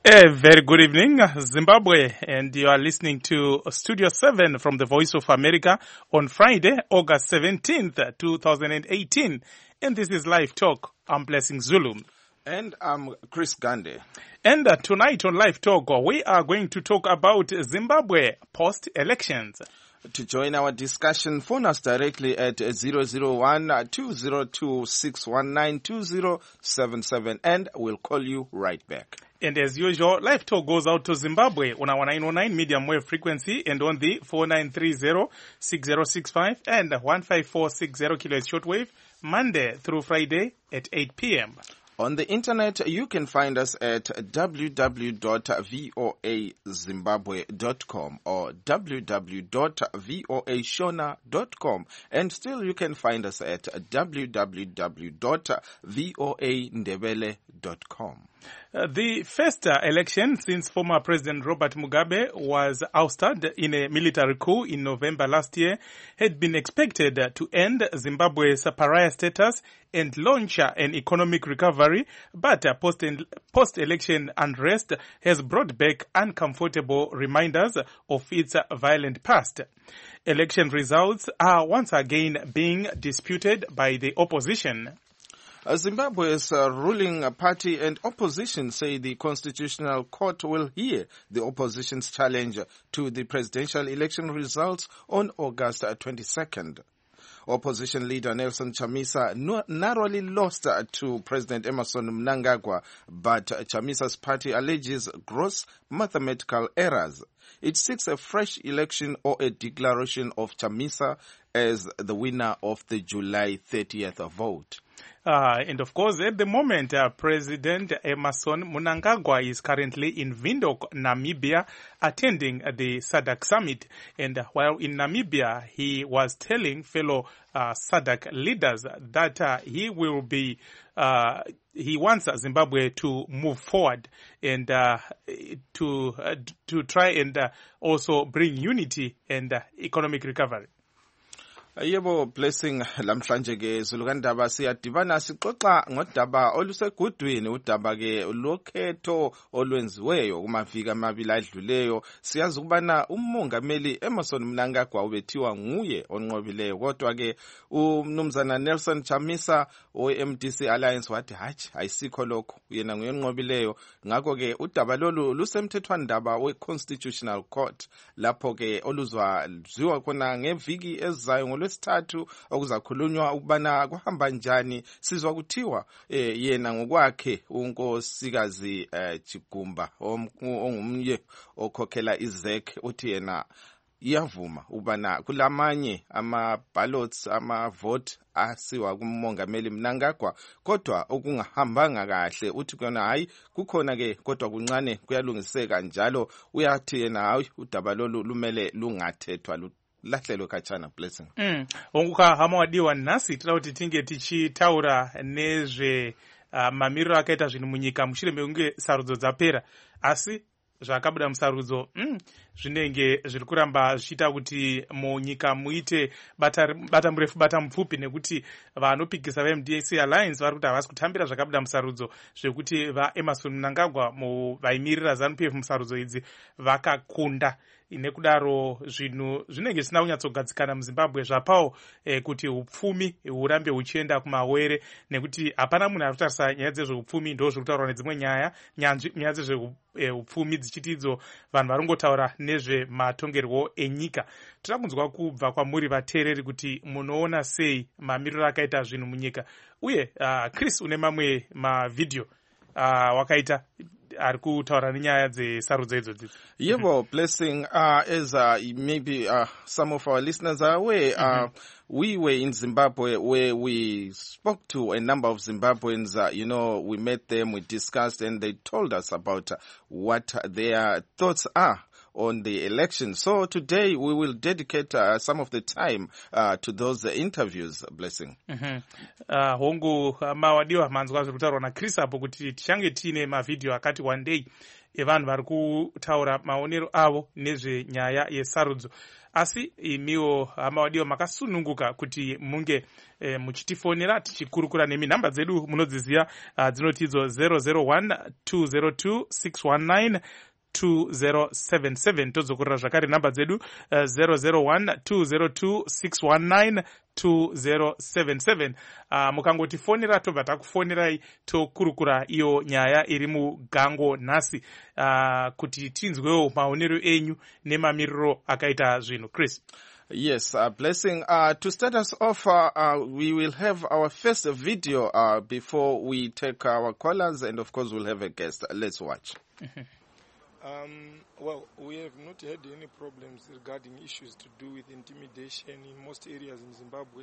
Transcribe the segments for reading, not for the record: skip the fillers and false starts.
A very good evening, Zimbabwe, and you are listening to Studio 7 from the Voice of America on Friday, August 17th, 2018. And this is Live Talk. I'm Blessing Zulu. And I'm Chris Gande. And tonight on Live Talk, we are going to talk about Zimbabwe post-elections. To join our discussion, phone us directly at 001-202-619-2077 and we'll call you right back. And as usual, Live Talk goes out to Zimbabwe on our 909 medium wave frequency and on the 4930-6065 and 15460 kHz shortwave, Monday through Friday at 8 p.m. On the internet, you can find us at www.voazimbabwe.com or www.voashona.com. And still you can find us at www.voandebele.com. The first election since former President Robert Mugabe was ousted in a military coup in November last year had been expected to end Zimbabwe's pariah status and launch an economic recovery, but post-election unrest has brought back uncomfortable reminders of its violent past. Election results are once again being disputed by the opposition. Zimbabwe's ruling party and opposition say the Constitutional Court will hear the opposition's challenge to the presidential election results on August 22nd. Opposition leader Nelson Chamisa narrowly lost to President Emmerson Mnangagwa, but Chamisa's party alleges gross mathematical errors. It seeks a fresh election or a declaration of Chamisa as the winner of the July 30th vote. And of course, at the moment, President Emmerson Mnangagwa is currently in Windhoek, Namibia, attending the SADC summit. And while in Namibia, he was telling fellow SADC leaders that he will be he wants Zimbabwe to move forward and to try and also bring unity and economic recovery. Yebo Blessing, lamhlanje ke zulukandaba siyadibana sixoxa ngodaba olusegudwini, udaba ke lokhetho olwenziweyo kumaviki amabili adluleyo. Siyazi ukubana umongameli Emmerson Mnangagwa ubethiwa nguye onqobileyo, kodwa ke umnumzana Nelson Chamisa we-MDC Alliance wathi hatshi ayisikho lokho, yena nguyenqobileyo. Ngakho ke udaba lolu lusemthethwandaba we-Constitutional Court, lapho ke oluzwa khona ngeviki ezayo ngolwesithathu okuzakhulunywa ukubana kuhamba njani. Sizwa kuthiwa yena ngokwakhe unkosikazi Chigumba ongumye okhokhela iZEC uthi yena iyavuma ubana kulamanye ama-ballots ama-vote asiwa kumongameli Mnangagwa, kodwa okungahambanga kahle uthi kona hayi kukhona ke kodwa kuncane kuyalungiseka, njalo uyathi yena hayi udaba lolu lumele lungathethwa lahlelo kachana. Blessing. Hama wadiwa nasi tauti tinge tichitaura nezve mamiriro akaita zvinhu munyika mushure mekunge sarudzo dzapera, asi zvakabuda musarudzo zvinenge zviri kuramba zvichiita kuti munyika muite bata murefu bata mupfupi, nekuti vanopikisa vaMDC Alliance vari kuti havasi kutambira zvakabuda musarudzo zvekuti vaEmmerson Mnangagwa vaimirira ZANU-PF musarudzo idzi vakakunda. Nekudaro zvinhu zvinenge zvisina kunyatsogadzikana muZimbabwe zvapawo kuti upfumi hurambe huchienda kumawere, nekuti hapana munhu ari kutarisa nyaya dzezveupfumi, ndo zviri kutaurwa nedzimwe nyaya dzezveupfumi dzichiti idzo vanhu varongotaura nezvematongerwo enyika. Toda kunzwa kubva kwamuri vateereri kuti munoona sei mamiriro akaita zvinhu munyika, uye Chris une mamwe mavhidhiyo wakaita ari kutaura nenyaya dzesarudzo idzodzo. Yebo Blessing, as maybe some of our listeners are aware, we were in Zimbabwe where we spoke to a number of Zimbabweans. We met them, we discussed, and they told us about what their thoughts are on the election. So today we will dedicate some of the time to those interviews. Blessing. Hongu mawadiwa manzwa zvekutaurwa naChris apo kuti tichange tiine mavhidhiyo akati wandei evanhu vari kutaura maonero avo nezvenyaya yesarudzo. Asi imiwo mawadiwa makasununguka kuti munge muchitifonera tichikurukura nemi. Nhamba dzedu munodziziva, dzinotidzo 001 202 619 2077. Tozokorera zvakare nhamba dzedu 001 202 619 2077. Mukangotifonera tobva takufonerai tokurukura iyo nyaya iri mugango nhasi, kuti tinzwewo maonero enyu nemamiriro akaita zvinhu. Chris. Yes, Blessing. To start us off, we will have our first video before we take our callers, and of course we'll have a guest. Let's watch. Well, we have not had any problems regarding issues to do with intimidation in most areas in Zimbabwe.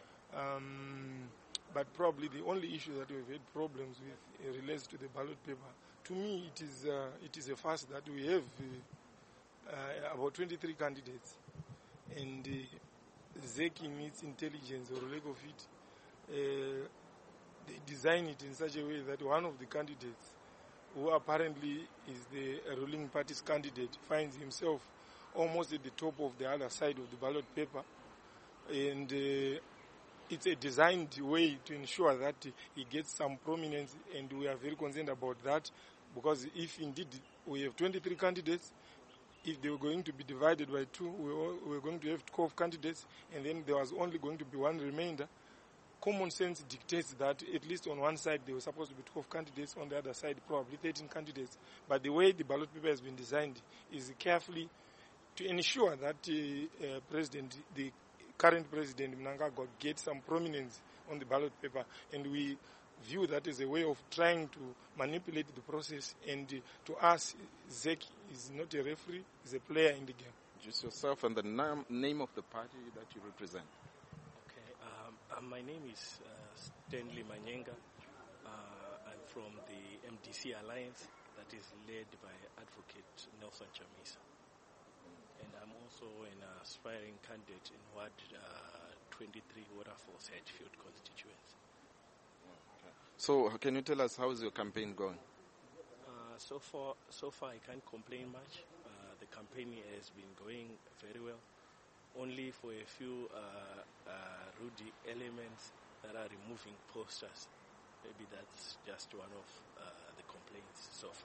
But probably the only issue that we've had problems with relates to the ballot paper. To me, it is a fact that we have about 23 candidates, and ZEC in its intelligence or lack of it, they design it in such a way that one of the candidates, who apparently is the ruling party's candidate, finds himself almost at the top of the other side of the ballot paper. And it's a designed way to ensure that he gets some prominence, and we are very concerned about that, because if indeed we have 23 candidates, if they were going to be divided by two, we were going to have 12 candidates, and then there was only going to be one remainder. Common sense dictates that at least on one side there were supposed to be 12 candidates, on the other side probably 13 candidates. But the way the ballot paper has been designed is carefully to ensure that the current president Mnangagwa gets some prominence on the ballot paper, and we view that as a way of trying to manipulate the process. And to us, ZEC is not a referee, is a player in the game. Just yourself and the name of the party that you represent. My name is Stanley Manyenga. I'm from the MDC Alliance that is led by Advocate Nelson Chamisa. And I'm also an aspiring candidate in Ward 23 Waterfalls Hedgefield constituency. Okay. So can you tell us how is your campaign going? So far I can't complain much. The campaign has been going very well. Only for a few rude elements that are removing posters. Maybe that's just one of the complaints so far.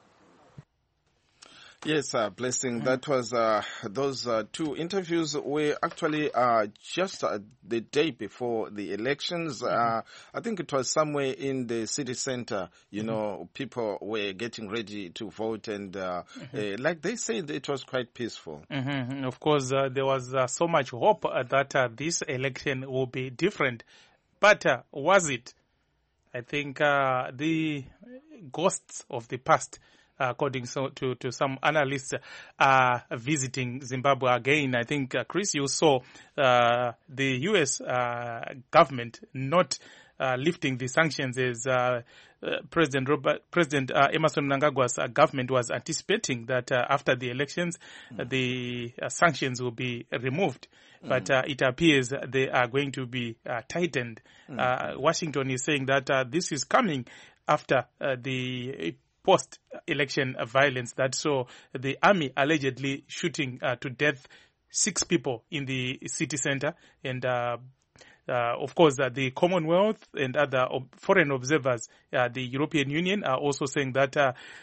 Yes, Blessing, that was those two interviews were actually just the day before the elections. I think it was somewhere in the city center, you know, people were getting ready to vote, and like they said, it was quite peaceful. Of course, there was so much hope that this election will be different. But was it? I think the ghosts of the past, according to some analysts, are visiting Zimbabwe again. I think, Chris, you saw the U.S. government not lifting the sanctions as President Emmerson Mnangagwa's government was anticipating that after the elections, the sanctions will be removed. But it appears they are going to be tightened. Washington is saying that this is coming after the post-election violence that saw the army allegedly shooting to death 6 people in the city center. And of course, the Commonwealth and other foreign observers, the European Union, are also saying that,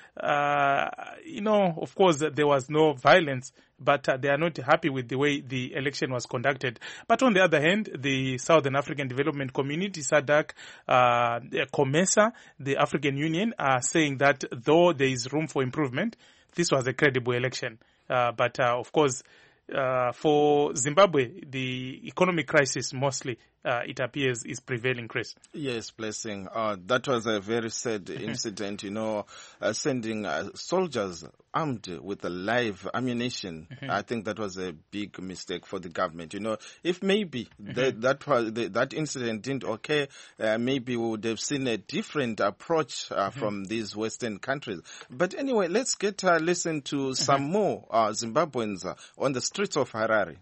of course, there was no violence, but they are not happy with the way the election was conducted. But on the other hand, the Southern African Development Community, SADC, COMESA, the African Union, are saying that though there is room for improvement, this was a credible election. But of course, for Zimbabwe, the economic crisis mostly it appears, is prevailing, Chris. Yes, Blessing. That was a very sad incident, sending soldiers armed with a live ammunition. I think that was a big mistake for the government. If maybe that incident didn't occur, maybe we would have seen a different approach from these Western countries. But anyway, let's listen to some more Zimbabweans on the streets of Harare.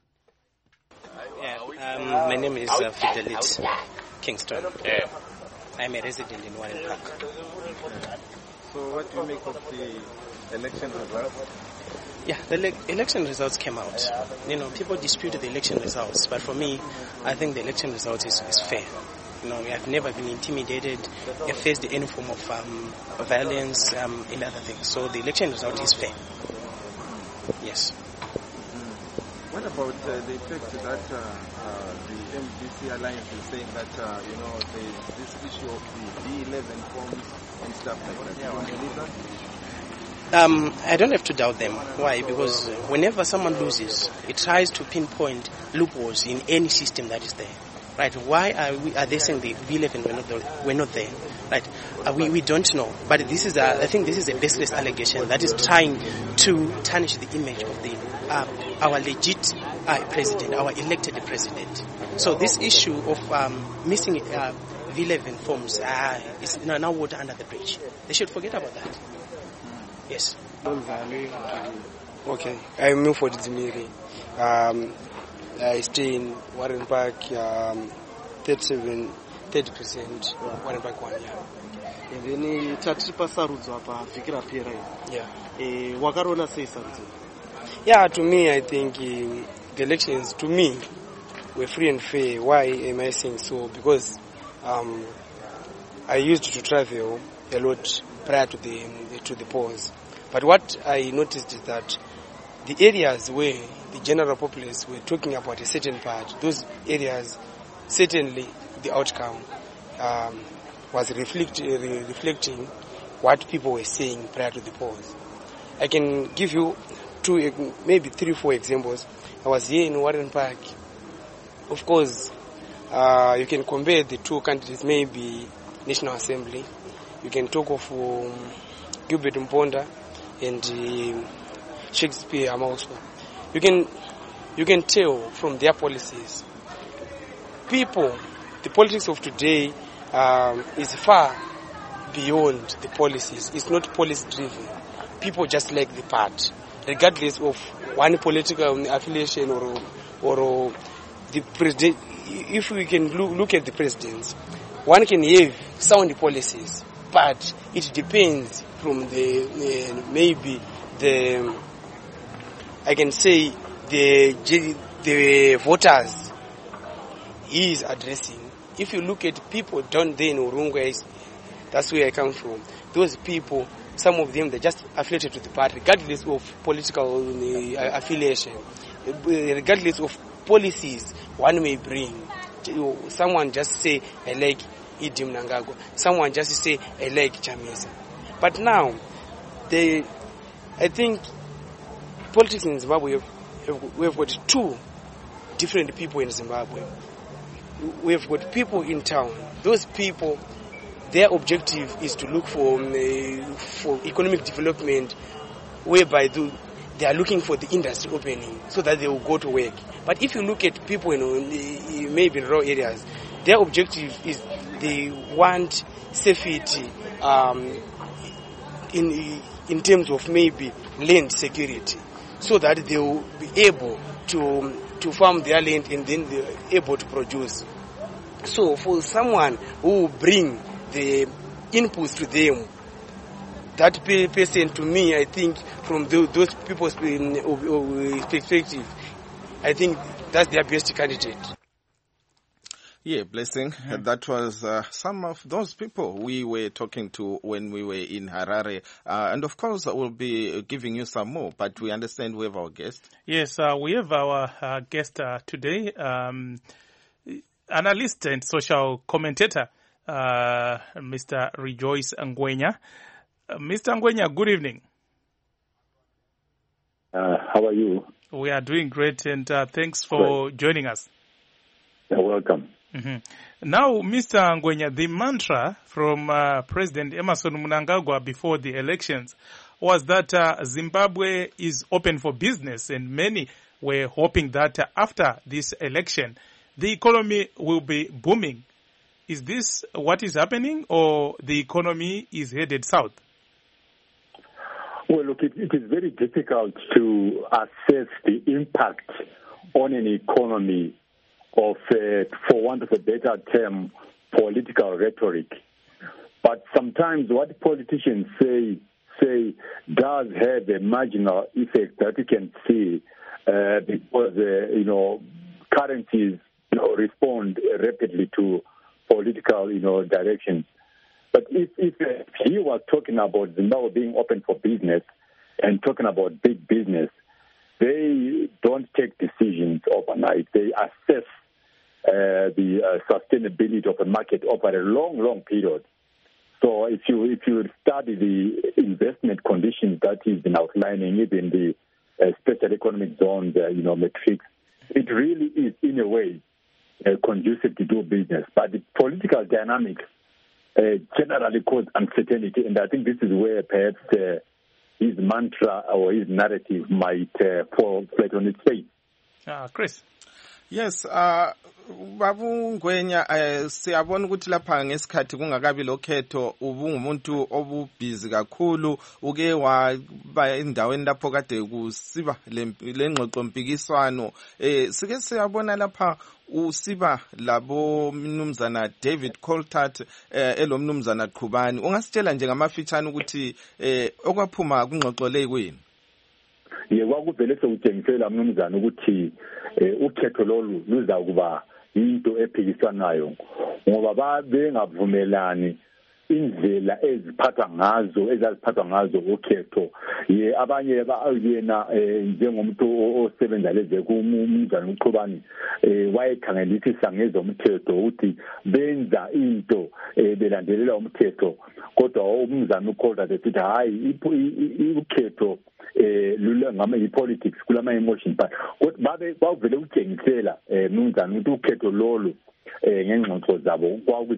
My name is Fidelit Kingston. I'm a resident in Warren Park. So what do you make of the election results? Yeah, the election results came out. People disputed the election results, but for me, I think the election result is fair. I've never been intimidated, I faced any form of violence in other things. So the election result is fair. Yes. What about the effect that the MDC Alliance is saying that, there's this issue of the B11 forms and stuff like that? Do you believe that? I don't have to doubt them. Why? Because whenever someone loses, it tries to pinpoint loopholes in any system that is there. Right? Why are they saying the B11 we're not there? Right? We don't know. But I think this is a baseless allegation that is trying to tarnish the image of our legit president, our elected president. So this issue of missing V11 forms is now water under the bridge. They should forget about that. Yes. Okay, I'm Milford Dzimiri. I stay in Warren Park, 30% Warren Park 1 year. And then tatipa sarudzo apa vikira pera. Yeah. Wakarona sei sarudzo? Yeah, to me, I think the elections, to me, were free and fair. Why am I saying so? Because I used to travel a lot prior to the polls. But what I noticed is that the areas where the general populace were talking about a certain part, those areas, certainly the outcome was reflecting what people were saying prior to the polls. I can give you maybe 3-4 examples. I was here in Warren Park. Of course, you can compare the two candidates, maybe National Assembly. You can talk of Gilbert Mponda and Shakespeare Amauswa. You can tell from their policies. The politics of today is far beyond the policies. It's not policy driven. People just like the part, regardless of one political affiliation or the president. If we can look at the presidents, one can have sound policies, but it depends from I can say the voters he is addressing. If you look at people down there in Urungwa, that's where I come from. Those people, some of them, they're just affiliated to the party, regardless of political affiliation, regardless of policies one may bring. Someone just say, I like Idi Mnangagwa. Someone just say, I like Chamisa. But now, I think politics in Zimbabwe, we have got two different people in Zimbabwe. We have got people in town. Those people, their objective is to look for economic development, whereby they are looking for the industry opening so that they will go to work. But if you look at people maybe in rural areas, their objective is they want safety in terms of maybe land security, so that they will be able to farm their land and then they are able to produce. So for someone who bring the inputs to them, that person, to me, I think from those people's perspective, I think that's their best candidate. Yeah, Blessing. That was some of those people we were talking to when we were in Harare. And of course, we'll be giving you some more, but we understand we have our guest. Yes, we have our guest today, analyst and social commentator, Mr. Rejoice Ngwenya. Mr. Ngwenya, good evening. How are you? We are doing great, and thanks for joining us. You're welcome. Now, Mr. Ngwenya, the mantra from President Emerson Mnangagwa before the elections was that Zimbabwe is open for business, and many were hoping that after this election, the economy will be booming. Is this what is happening, or the economy is headed south? Well, look, it is very difficult to assess the impact on an economy of, for want of a better term, political rhetoric. But sometimes what politicians say does have a marginal effect that you can see because, currencies, respond rapidly to political, directions. But if he was talking about Zimbabwe being open for business and talking about big business, they don't take decisions overnight. They assess the sustainability of a market over a long, long period. So if you study the investment conditions that he's been outlining, even the special economic zones, metrics, it really is in a way conducive to do business. But the political dynamics generally cause uncertainty, and I think this is where perhaps his mantra or his narrative might fall flat on its face. Chris. Yes, Babu Ngwenya, siyabona ukuthi lapha ngesikhathi kungakabi lokhetho ubungumuntu obubhizi kakhulu uke waba endaweni lapho kade kusiba lengxoxo mpikiswano sike siyabona lapha usiba labo mnumzana David Coltart elomnumzana Qhubani. Ungasitshela nje ngamafitshane ukuthi okwaphuma kungxoxo le kwini? Kwakuvele sewutshengisela mnumzana ukuthi ukhetho lolu luza kuba into ephikisanayo ngoba bengavumelani indlela ezaziphathwa ngazo ukhetho. Abanye yena njengomuntu osebenza leze kumnumzana uQhubani wayekhangelisisa ngezomthetho ukuthi benza into belandelela umthetho, kodwa umnumzana uColtart ethi hayi ukhetho lulangama i-politics kulama emotions, but bavele utshengisela mnumzana ukuthi ukhetho lolu ngengxoxo zabo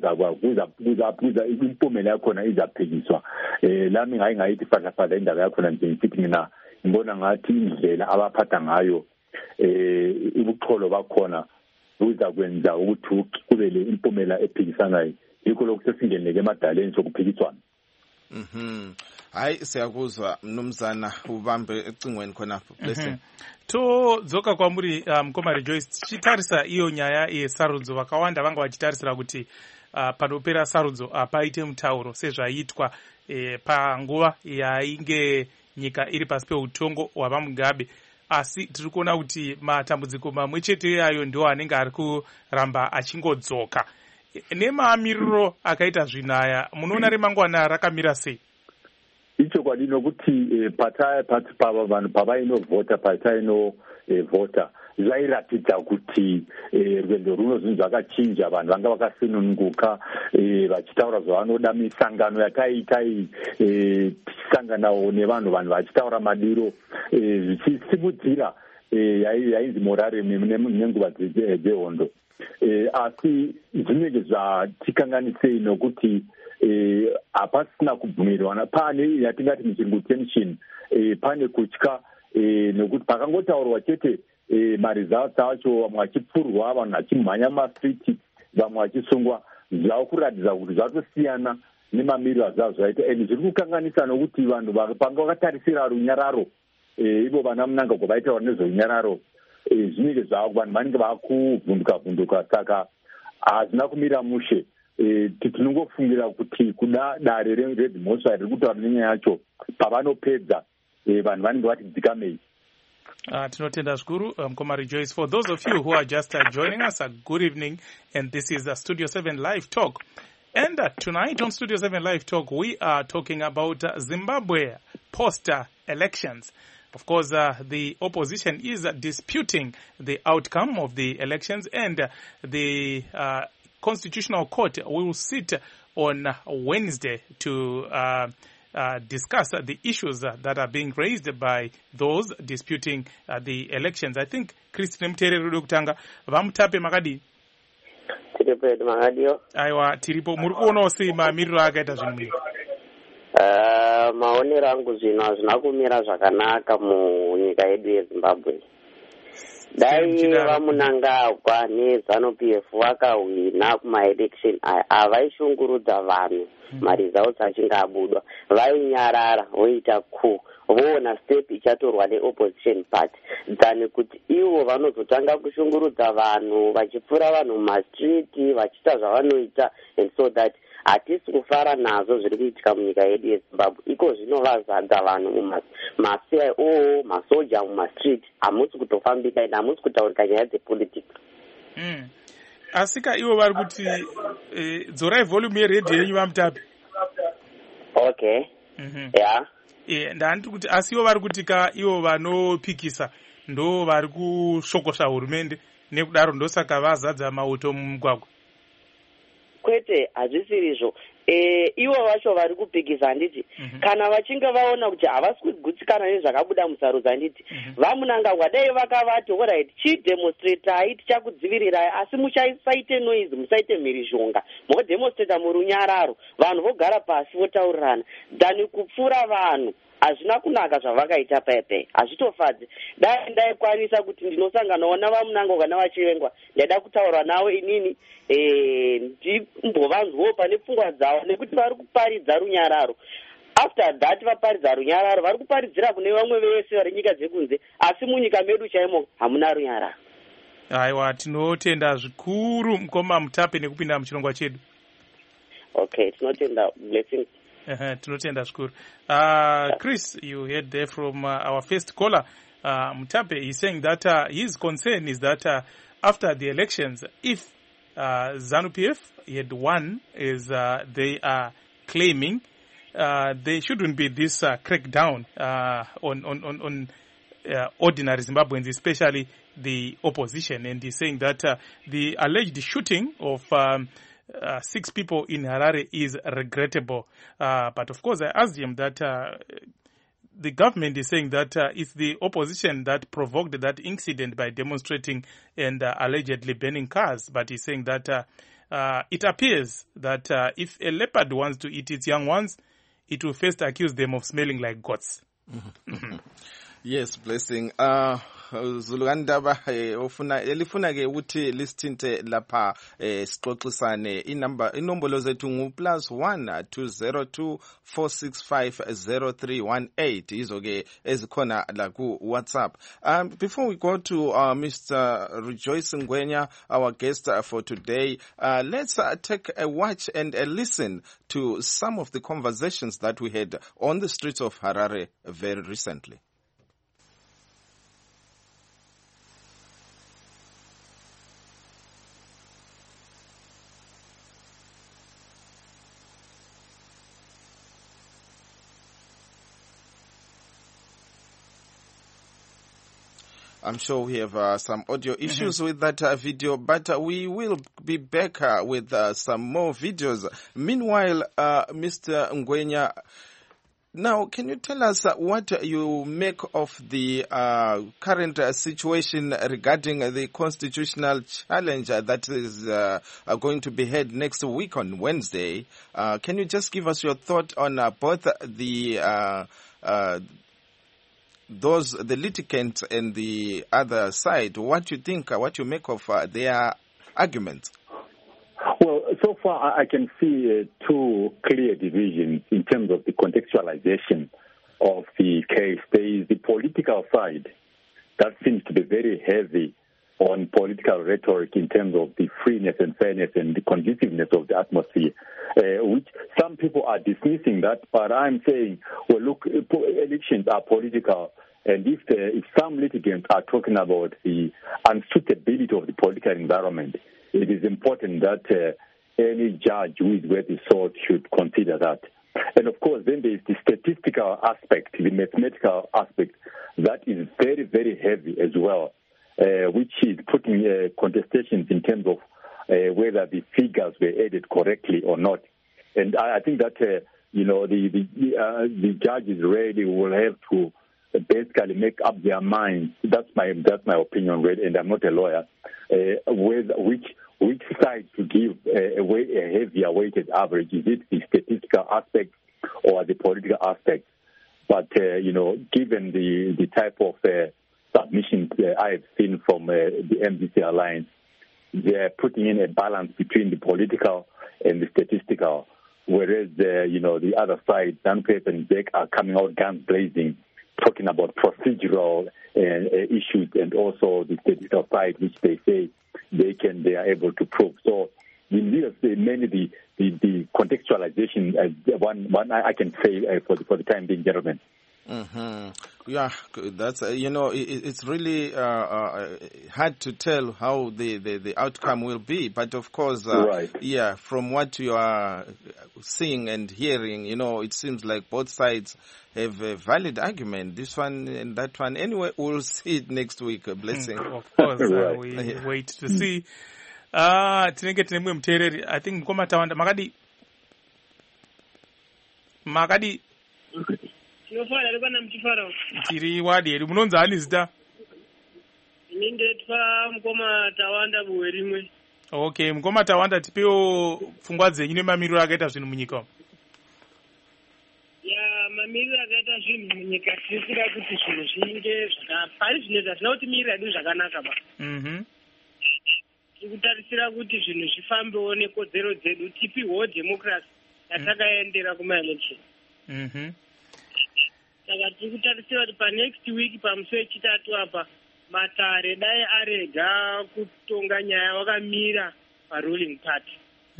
kuza impumela yakhona izaphikiswa. Lami ngayithi fadla indaba yakhona nje ngithi mina ngibona ngathi indlela abaphatha ngayo ubucholo bakhona buza kwenza ukuthi kube le impumela ephikisanayo. Yikho lokhu sesingeneke emadaleni sokuphikiswana. Hayi siyakuzwa mnumzana ubambe ecingweni khona blessing. To dzoka kwamuri mkomari Joyce chitarisa iyo nyaya yesarudzo vakawanda vanga vachitarisira kuti panopera sarudzo paite mutauro sezvaitwa panguva yainge nyika iri pasi peutongo hwaVaMugabe, asi tiri kuona kuti matambudziko mamwe chete ayo ndiwo anenge ari kuramba achingodzoka. Nemaamiriro akaita zvinaya munoona remangwana rakamira sei? Icho kwadino kuti vanhu pavainovhota patainovhota zvairatidza kuti rwendo runo zvinhu zvakachinja. Vanhu vanga vakasununguka vachitaura zvavanoda. Misangano yataisanganawo nevanhu vachitaura madiro zvichisimudzira yainzi morare nenguva dzehondo. Asi zvinenge zvatikanganisei nokuti hapasina kubvumirwana. Pane yatingati muchirungu tension, pane kutya nokuti pakangotaurwa chete maresults acho, vamwe vachipfurwa, vanhu vachimhanya mastriti, vamwe vachisungwa, zvava kuratidza kuti zvatosiyana nemamiriro azvazvo zvaita. And zviri kukanganisa nokuti vanhu panga vakatarisira runyararo, ivo vana Mnangagwa vaitaura nezverunyararo, zvinenge vanhu vanenge vakuvhunduka, saka hazvina kumira mushe. Tinongofungira kuti kuda dare reDhimosva riri kutaura nenyaya yacho pavanopedza vanhu vanenge vati dzikamei. Tinotenda zvikuru Mkomari Joyce. For those of you who are just joining us, good evening, and this is Studio 7 Live Talk. And tonight on Studio 7 Live Talk, we are talking about Zimbabwe post-elections. Of course, the opposition is disputing the outcome of the elections, and the Constitutional Court will sit on Wednesday to discuss the issues that are being raised by those disputing the elections. I think Christine Mtere Rudokutanga, Vamutape Makadi. tiripo yedu makadiyo. Aiwa, tiripo. Muri kuonawo sei mamiriro akaita zvinhu munyika? Maonero angu zvino hazvina kumira zvakanaka munyika yedu yeZimbabwe. Dai vamunangagwa neZANU-PF vakahwina kumaelection aya avaishungurudza vanhu maresults achinge abudwa, vainyarara voita voona step ichatorwa neopposition party than kuti ivo vanozotanga kushungurudza vanhu vachipfura vanhu mumastreet vachiita zvavanoita, and so that hatisi kufara nazvo zviri kuitika munyika yedu yeZimbabwe. Iko zvino vazadza vanhu mumaCIO, masoja mumastreet, hamusi kutofambika ende hamusi kutaurika nyaya dzepolitics. Asika ivo vari kuti dzorai volume yeredhiyo yenyu vaMutape. Okay. Yeah. Ndanditi kuti asi ivo vari kuti ka ivo vanopikisa ndo vari kushokosha hurumende, nekudaro ndosaka vazadza mauto mumugwagwa. Kwete, hazvisirizvo. Ivo vacho vari kupikisa handiti. Kana vachinge vaona kuti havasi kugutsikana nezvakabuda musarudzo handiti. Vamunangagwa dai vakavati alright, chidemonstratai tichakudzivirirai, asi musaite noise, musaite mhirizhonga. Modemonstrata muri unyararo, vanhu vogara pasi votaurirana. Dhani kupfura vanhu hazvina kunaka zvavakaita paipai, hazvitofadzi. Dai ndaikwanisa kuti ndinosanganawo navamunangagwa navachirengwa, ndaida kutaura navo inini ndimbovanzwawo pane pfungwa dzavo, nekuti vari kuparidza runyararo. After that vaparidza runyararo vari kuparidzira kune vamwe vese vari nyika dzekunze, asi munyika medu chaimo hamuna runyararo. Aiwa, tinotenda zvikuru mukoma Mutape nekupinda muchirongwa chedu. Okay, tinotenda. Blessings. Tinotenda zvikuru. Chris, you heard there from our first caller, Mutape. He's saying that his concern is that after the elections, if ZANU-PF had won, as they are claiming, there shouldn't be this crackdown on ordinary Zimbabweans, especially the opposition. And he's saying that the alleged shooting of 6 people in Harare is regrettable. But of course, I asked him that the government is saying that it's the opposition that provoked that incident by demonstrating and allegedly burning cars. But he's saying that it appears that if a leopard wants to eat its young ones, it will first accuse them of smelling like goats. Yes, Blessing. Zulukandaba elifuna ke ukuthi lisithinte lapha sixoxisane inombolo zethu ngu +1 202 465 0318 izo ke ezikhona la ku WhatsApp. Before we go to Mr. Rejoice Ngwenya, our guest for today, let's take a watch and a listen to some of the conversations that we had on the streets of Harare very recently. I'm sure we have some audio issues with that video, but we will be back with some more videos. Meanwhile, Mr. Ngwenya, now can you tell us what you make of the current situation regarding the constitutional challenge that is going to be held next week on Wednesday? Can you just give us your thought on both the the litigants and the other side, what you think, what you make of their arguments? Well, so far I can see 2 clear divisions in terms of the contextualization of the case. There is the political side that seems to be very heavy on political rhetoric in terms of the freeness and fairness and the conduciveness of the atmosphere, which some people are dismissing that, but I'm saying, well, look, elections are political, and if some litigants are talking about the unsuitability of the political environment, it is important that any judge who is worth his salt should consider that. And of course, then there is the statistical aspect, the mathematical aspect, that is very, very heavy as well, which is putting contestations in terms of whether the figures were added correctly or not. And I think that the judges really will have to basically make up their minds. That's my opinion, really, and I'm not a lawyer. which side to give a heavier weighted average. Is it the statistical aspect or the political aspect? But, given the type of submissions I've seen from the MDC Alliance, they're putting in a balance between the political and the statistical, whereas, the other side, ZANU-PF and ZEC, are coming out guns blazing, talking about procedural issues and also the statistical side, which they say they are able to prove. So, mainly the contextualization, one I can say for the time being, gentlemen. Mm-hmm. Yeah, that's it's really hard to tell how the outcome will be. But of course, right. Yeah, from what you are seeing and hearing, it seems like both sides have a valid argument. This one and that one. Anyway, we'll see it next week. Blessing. Of course, right. We wait to see. Tinenge tine mumwe muteereri. I think Mukoma Tawanda makadi tinofara pana muchifarawo tiri wadi yedu. Munonzi ani zita? ini ndetwa Mukoma Tawanda buwe rimwe. Okay, Mukoma Tawanda, tipewo pfungwa dzenyu nemamiriro akaita zvinhu munyika. Ya, mamiriro akaita zvinhu munyika tinosira kuti zvinhu zvinge pari zvine zvasina kuti mirira yedu zvakanaka ba. Tiri kutarisira kuti zvinhu zvifambewo nekodzero dzedu, tipiwo democracy yatakaendera kuma-election. Saka tiri kutarisira kuti panext week pamusi wechitatu apa Matare dai arega kutonga nyaya wakamira paruling party.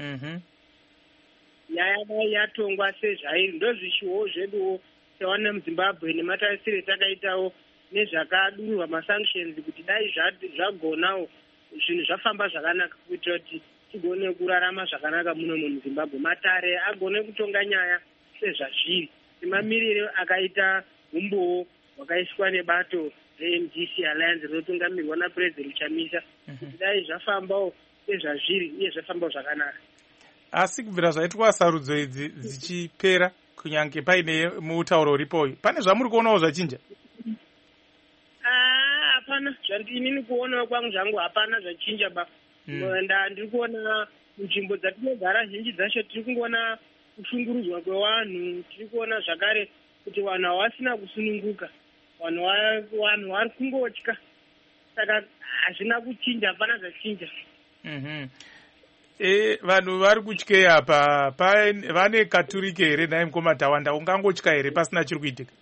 Nyaya dai yatongwa sezvairi, ndozvishiwo zveduwo sewana muZimbabwe nematarisiro takaitawo nezvakadururwa masanctions kuti dai zvagonawo zvinhu zvafamba zvakanaka kuitira kuti tigone kurarama zvakanaka muno muZimbabwe. Matare agone kutonga nyaya sezvazviri, semamiriro akaita umbowo wakaiswa nebato reMDC Alliance rinotungamirwa naPresident Chamisa, kuti dai zvafambawo sezvazviri uye zvafambawo zvakanaka. Asi kubvira zvaitwa sarudzo idzi dzichipera, kunyange paine mutauro uripoyu, pane zvamuri kuonawo zvachinja? Hapana, inini kuonawo kwangu zvangu hapana zvachinja ba. Ndiri kuona nzvimbo dzatinogara zhinji dzacho tiri kungoona kushungurudzwa kwevanhu, tiri kuona zvakare kuti vanhu havasina kusununguka, vanhu vari kungotya. Saka hazvina kuchinja, hapana zvachinja. Vanhu vari kutyei apa? Vane katurike here naye Mukoma Tawanda? Ungangotya here pasina chiri kuitika?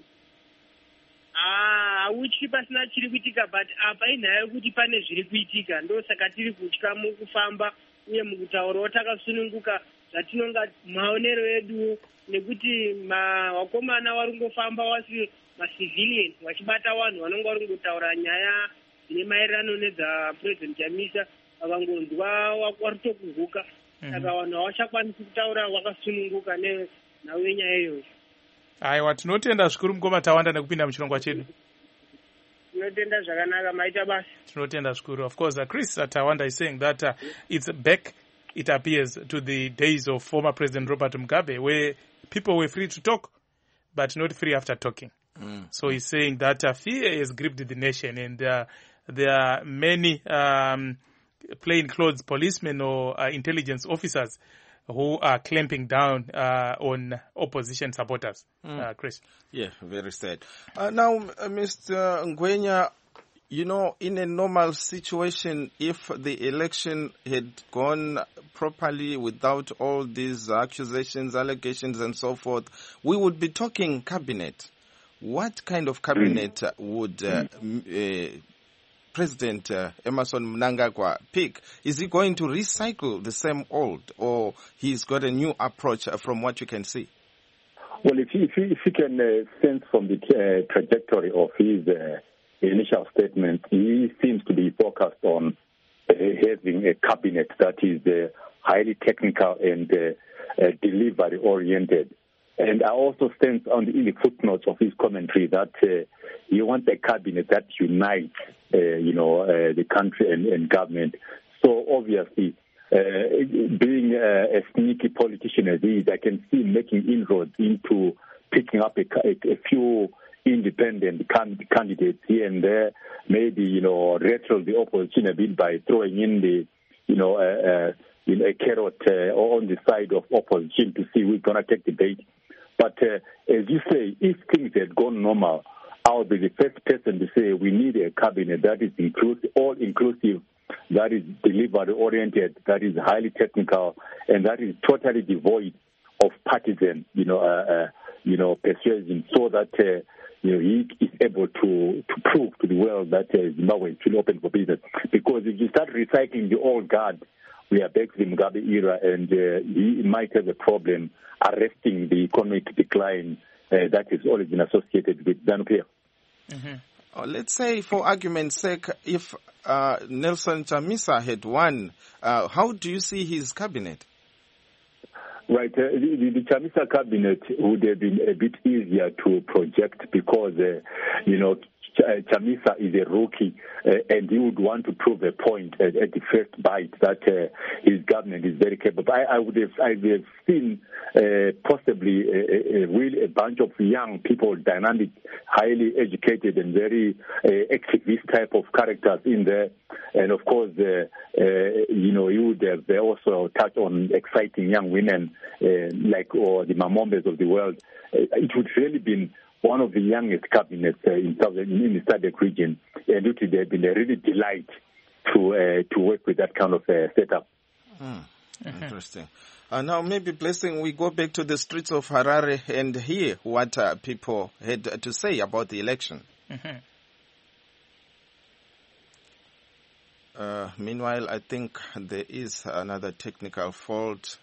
Hautyi pasina chiri kuitika, but apa inhaya yekuti pane zviri kuitika, ndosaka tiri kutya mukufamba uye mukutaurawo takasununguka zvatinonga maonero edu, nekuti vakomana vari kungofamba wasi macivilian vachibata vanhu vanonga vari kungotaura nyaya dzine maererano nedzaPresident Chamisa, vakangonzwa waritokuhuka. Saka vanhu havachakwanisi kutaura wakasununguka nhau yenyaya iyoyo. Aiwa, tinotenda zvikuru Mukoma Tawanda nekupinda muchirongwa chedu. Tinotenda zvakanaka, maita basa. Tinotenda zvikuru. Of course, Chris Tawanda is saying that it's back, it appears, to the days of former President Robert Mugabe, where people were free to talk, but not free after talking. So he's saying that fear has gripped the nation, and there are many plainclothes policemen or intelligence officers who are clamping down on opposition supporters. Chris. Yeah, very sad. Now, Mr. Ngwenya, in a normal situation, if the election had gone properly without all these accusations, allegations, and so forth, we would be talking cabinet. What kind of cabinet would President Emmerson Mnangagwa pick? Is he going to recycle the same old, or he's got a new approach from what you can see? Well, if you can sense from the trajectory of his initial statement, he seems to be focused on having a cabinet that is highly technical and delivery-oriented. And I also sense in the footnotes of his commentary that he wants a cabinet that unites, the country and government. So obviously, being a sneaky politician as he is, I can see him making inroads into picking up a few independent candidates here and there, maybe, rattle the opposition a bit by throwing in the a carrot on the side of opposition to see who's going to take the bait. But as you say, if things had gone normal, I would be the first person to say we need a cabinet that is inclusive, all inclusive, that is delivery-oriented, that is highly technical, and that is totally devoid of partisan, persuasion, so that he is able to prove to the world that Zimbabwe is still open for business. Because if you start recycling the old guard, we are back to the Mugabe era, and he might have a problem arresting the economic decline that has always been associated with ZANU-PF. Mm-hmm. Let's say, for argument's sake, if Nelson Chamisa had won, how do you see his cabinet? Right. The Chamisa cabinet would have been a bit easier to project because, Chamisa is a rookie and he would want to prove a point at the first bite that his government is very capable. I would have seen possibly a bunch of young people, dynamic, highly educated and very activist type of characters in there. And of course, he would have also touched on exciting young women or the Mamombes of the world. It would really been one of the youngest cabinets in the SADC region, and it would have been a really delight to work with that kind of setup. Interesting. Now, maybe, Blessing, we go back to the streets of Harare and hear what people had to say about the election. Meanwhile, I think there is another technical fault.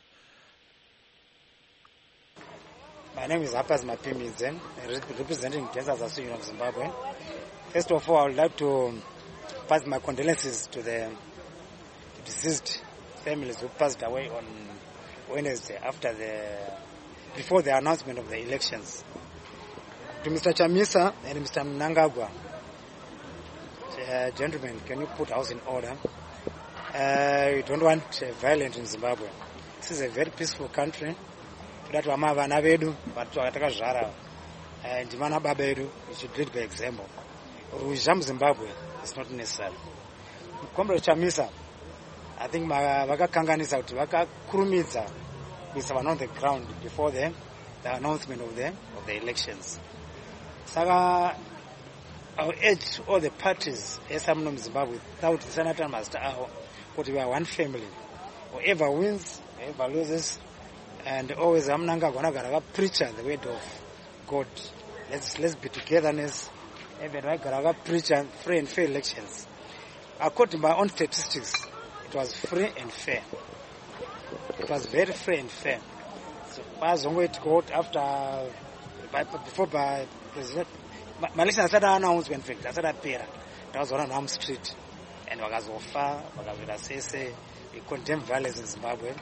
My name is Apas Mapimidze, representing Dancers Association of Zimbabwe. First of all, I would like to pass my condolences to the deceased families who passed away on Wednesday before the announcement of the elections. To Mr. Chamisa and Mr. Mnangagwa, gentlemen, can you put house in order? We don't want violence in Zimbabwe. This is a very peaceful country. That vana vedu vari vatakazvara ndivana baba vedu, we should lead by example. Ruzha muZimbabwe is not necessary. Comrade Chamisa, I think vakakanganisa kuti vakakurumidza kuisa vana on the ground before the announcement of the elections. Saka I will urge all the parties esamuno muZimbabwe without the senator master aho kuti we are one family. Whoever wins, whoever loses, and always Amnanga preach the word of God. Let's be togetherness. Even I preach free and fair elections. According to my own statistics, it was free and fair. It was very free and fair. So as long as it got before President, my election started announcement. In fact, I started Pera. That was on Arm Street, and Wagazofa, Wagazasese. We condemn violence in Zimbabwe.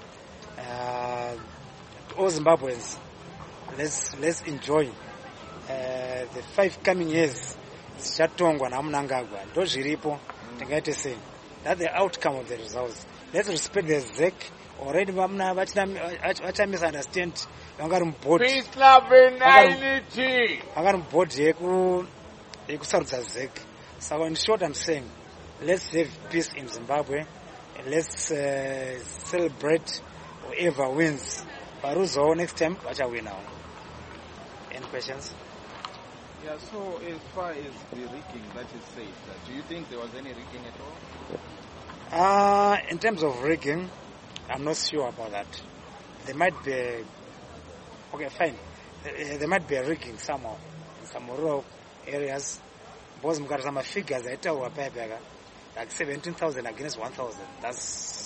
All Zimbabweans, let's enjoy the 5 coming years. Chatongwa na Mnangagwa ndo zviripo tingaite sei. That's the outcome of the results. Let's respect the ZEC. Already vacha misunderstand vangari board. Peace, love and unity. Vangari board yekusarudza ZEC. So in short, I'm saying, let's have peace in Zimbabwe. Let's celebrate whoever wins. Baruzo next time, what are we now? Any questions? Yeah, so as far as the rigging that is said, do you think there was any rigging at all? In terms of rigging, I'm not sure about that. There might be okay, fine. There might be a rigging somehow in some rural areas. Because I've got some figures I tell you, like 17,000 against 1,000. That's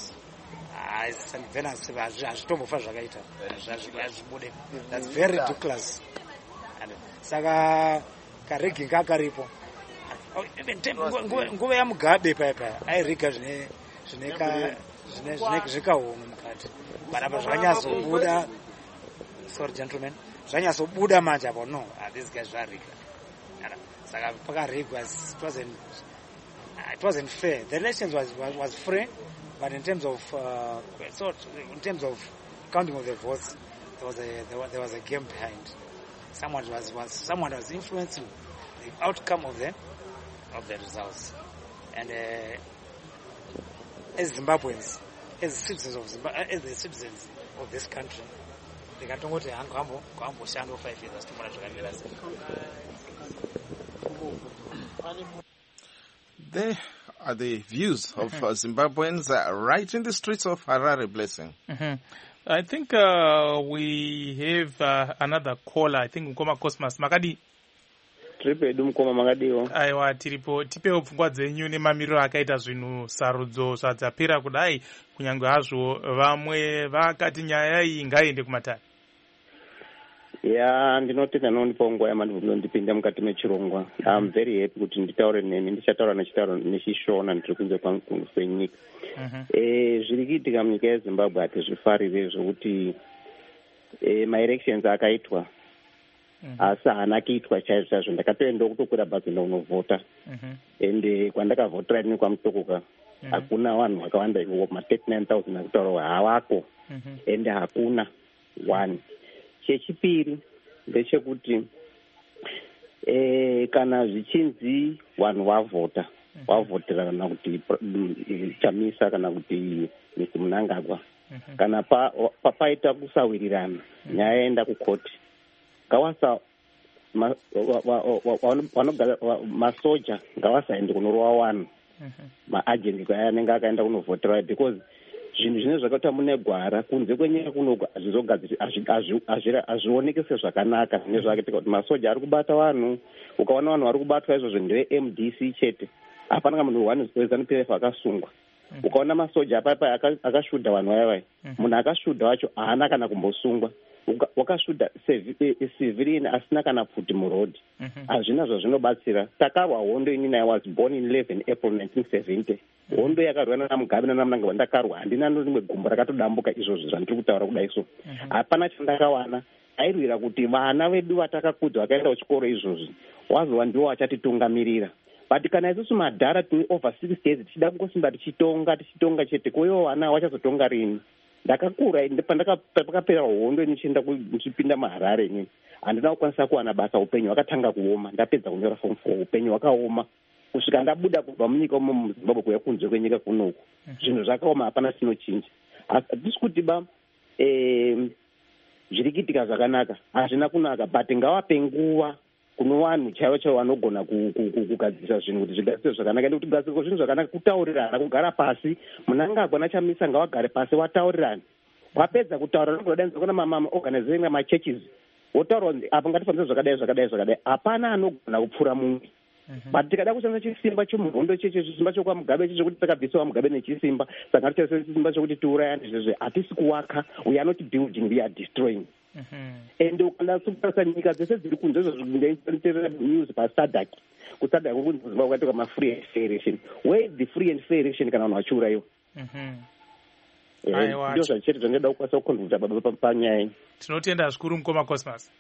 very ridiculous. Saka karigging kakaripo. Even nguva yaMugabe paipa airiga zvikaoma mukati. But apa zvanyazobuda, sorry gentlemen, zvanyazobuda manje apo no, these guys zvariga. Saka pakarigwa, it wasn't fair. The elections was free. But in terms of counting of the votes, there was a game behind. Someone was influencing the outcome of the results. And as Zimbabweans, as citizens of Zimbabwe, as the citizens of this country, ndikatongoti hamboshanda 5 years asitomona zvakamira sei. There are the views of Zimbabweans right in the streets of Harare, Blessing. I think we have another caller. I think Mkoma Cosmas Makadi. Tiripedu Mkoma Makadiwo. Aiwa tiripo tipewo pfungwa dzenyu nemamiriro akaita zvinhu sarudzo zvadzapera kudai kunyange hazvo vamwe vakati nyaya iyi ngaiende kumatare. Ya ndinotenda nonipa nguva yamandipinda mukati mechirongwa. I'm very happy kuti nditaure nemi ndichataura nechishona ndiri kunze kwenyika. Zviri kuitika munyika yeZimbabwe hatizvifarire zvokuti maelections akaitwa asi haana kuitwa chaizvo chaizvo. Ndakatoenda kutokwira bhazi ndaunovhota ende kwandakavhotera ini kwamutokoka hakuna vanhu vakawanda ma39,000 akutaura havako ende hakuna one. Chechipiri ndechekuti kana zvichinzi vanhu vavhota vavhotera kana kuti Chamisa kana kuti Mr. Mnangagwa kana paita kusawirirana nyaya yaenda kukoti ngawasa masoja ngawasaende kunorova vanhu maagenti aya anenge akaenda kunovhotera because zvinhu zvine zvakaita mune gwara kunze kwenyika kunoku hazvioneki sezvakanaka zvine zvakaita kuti masoja ari kubata vanhu. Ukaona vanhu vari kubatwa izvozvo ndeve-MDC chete, hapana munhu wezanu-PF akasungwa. Ukaona masoja apapa akashudha vanhu vayavai, munhu akashudha wacho haana kana kumbosungwa. Wakashudha civilian asina kana pfuti murodhi. Hazvina zvazvinobatsira. Takarwa hondo inini. I was born in 11 April 1970. Hondo yakarwana naMugabe naMnangagwa ndakarwa. Handina rimwe gumbo rakatodambuka izvozvo zvandiri kutaura kudai so. Hapana chandakawana. Airwira kuti vana vedu vatakakudza vakaenda kuchikoro izvozvi wazova ndiwo vachatitungamirira. But kana isusu madhara tine over 6 days tichida kungosimba tichitonga chete koivo vana vachazotonga rini. Ndakakura pandakapera hondo nichienda kuchipinda muHarare inini handina kukwanisa kuwana basa. Upenyu hwakatanga kuoma. Ndapedza kunyora form 4 upenyu hwakaoma kusvika ndabuda kubva munyika umo muZimbabwe kuya kunze kwenyika kunoku zvinhu zvakaoma hapana chinochinja. Hatisi kuti zviri kuitika zvakanaka hazvina kunaka but ngavape nguva kuno vanhu chaivo vanogona kugadzirisa zvinhu kuti zvigadzirwe zvakanaka. Ende kuti kugadzirwa zvinhu zvakanaka kutaurirana, kugara pasi. Mnangagwa naChamisa ngavagare pasi vataurirana. Wapedza kutaura ndokudainza kuna maorganization machurches wotaura apa ngatifambise zvakadai. Hapana anogona kupfura mumwe. But tikada kushandisa chisimba chomuhondo chisimba chokwaMugabe chekuti takabvisawo Mugabe nechisimba saka ngatishandise chisimba chokuti tiurayane izvezvo. Hatisi kuwaka, we are not building, we are destroying. Ende ukanda suparisa nyika dzese dziri kunze izvozvo news paSADC kuSADC kunzi Zimbabwe kwatoka ma-free and fair election. Where is the free and fair election kana vanhu vachiurayiwa? Ndio zvachete zvandinoda kukwanisa kukonzvita baba panyaya iyi. Tinotenda zvikuru Mkoma Cosmas.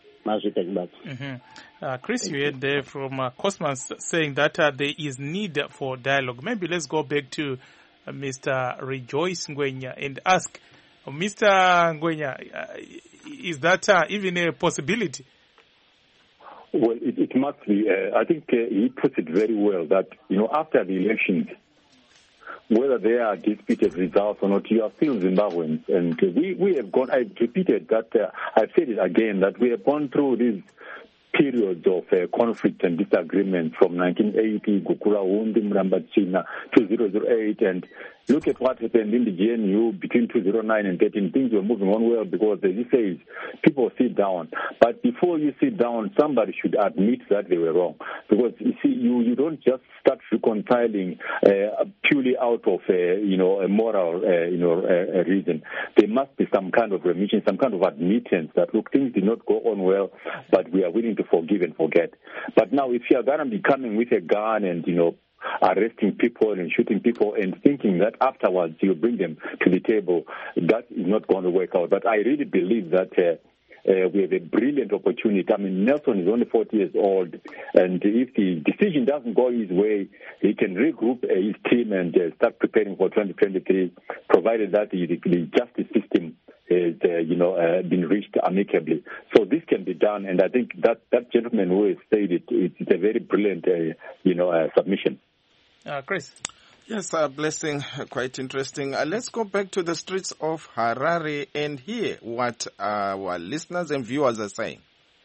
Chris, you heard there from Cosmas saying that there is need for dialogue. Maybe let's go back to Mr. Rejoice Ngwenya and ask, Mr. Ngwenya, is that even a possibility? Well, it must be. I think he puts it very well that, after the elections, whether they are disputed results or not, you are still Zimbabweans. And we have gone, I've repeated that, I've said it again, that we have gone through these periods of conflict and disagreement from 1980, Gukula Hundi, Mrambachina, 2008, and look at what happened in the GNU between 2009 and 13. Things were moving on well because, as you say, people sit down. But before you sit down, somebody should admit that they were wrong. Because, you see, you don't just start reconciling purely out of, a moral, reason. There must be some kind of remission, some kind of admittance that, look, things did not go on well, but we are willing to forgive and forget. But now, if you are going to be coming with a gun and, arresting people and shooting people and thinking that afterwards you bring them to the table, that is not going to work out. But I really believe that we have a brilliant opportunity. I mean, Nelson is only 40 years old, and if the decision doesn't go his way, he can regroup his team and start preparing for 2023, provided that the justice system is, been reached amicably. So this can be done, and I think that gentleman who has said it's a very brilliant, submission. Chris? Yes, Blessing, quite interesting. Let's go back to the streets of Harare and hear what our listeners and viewers are saying.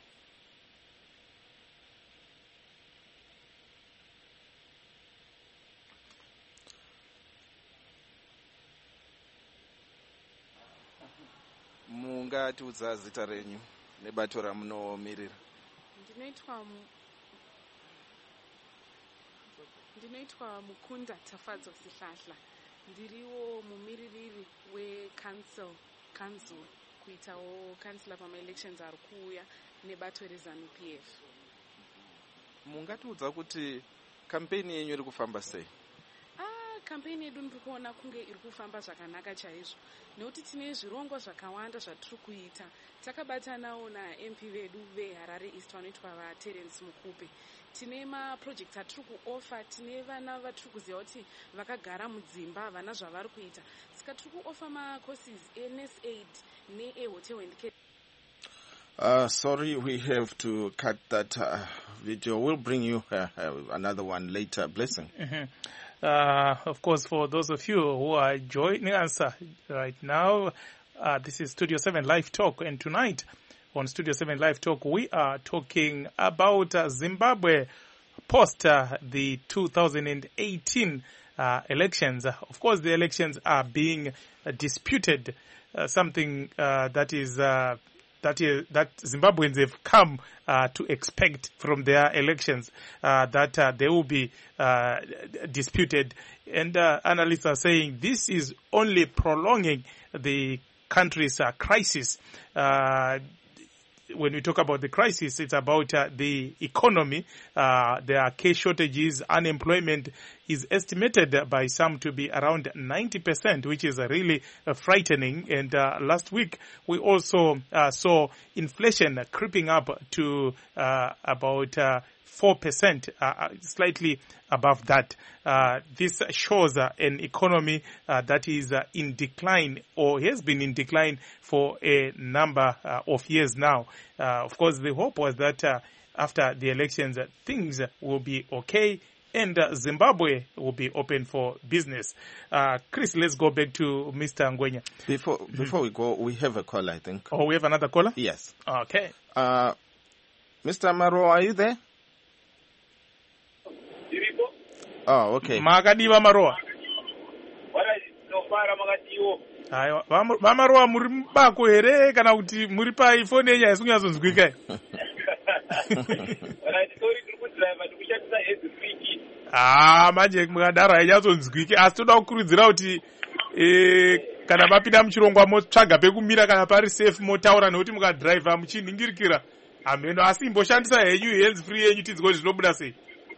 Mungatiudza zita renyu nebato ramunomirira. Ndinoitwa Mukunda Tafadzo Sihlahla. Ndiriwo mumiririri weCouncil kuitawo councillor pama-elections ari kuuya nebato reZANU-PF. Mungatiudza kuti kampeni yenyu iri kufamba sei? Kampeni yedu ndiri kuona kunge iri kufamba zvakanaka chaizvo nekuti tine zvirongo zvakawanda zvatiri kuita. Takabatanawo naMP vedu veHarare East vanoitwa vaTerence Mukupe. Tine maprojects atiri kuofa, tine vana vatiri kuziva kuti vakagara mudzimba vana zvavari kuita. Saka tiri kuofa macourses eNSAID neeHotel and Care. Sorry, we have to cut that video. We'll bring you another one later. Blessing. Mm-hmm. Of course, for those of you who are joining us right now, this is Studio 7 Live Talk, and tonight on Studio 7 Live Talk, we are talking about Zimbabwe post the 2018 elections. Of course, the elections are being disputed, something that Zimbabweans have come to expect from their elections, that they will be disputed. And analysts are saying this is only prolonging the country's crisis. When we talk about the crisis, it's about the economy. There are case shortages. Unemployment is estimated by some to be around 90%, which is really frightening. And last week, we also saw inflation creeping up to about 4%, slightly above that. This shows an economy that is in decline, or has been in decline for a number of years now. Of course, the hope was that after the elections, things will be okay and Zimbabwe will be open for business. Chris, let's go back to Mr. Ngwenya. Before we go, we have a caller, I think. Oh, we have another caller? Yes. Okay. Mr. Maro, are you there? Oh, okay. Makadiva Maroa. Aiwa, vamaroa muri bako here kana kuti muri paifoni yenyu haisi kunyatsonzwika. Manje mukadaro hainyatsonzwiki, asi toda kukurudzira kuti kana mapinda muchirongwa motsvaga pekumira kana pari safe motaura, nekuti mukadhiraivha muchinhingirikira hameno, asi imboshandisa henyu hands free yenyu tidziko zvinobuda sei.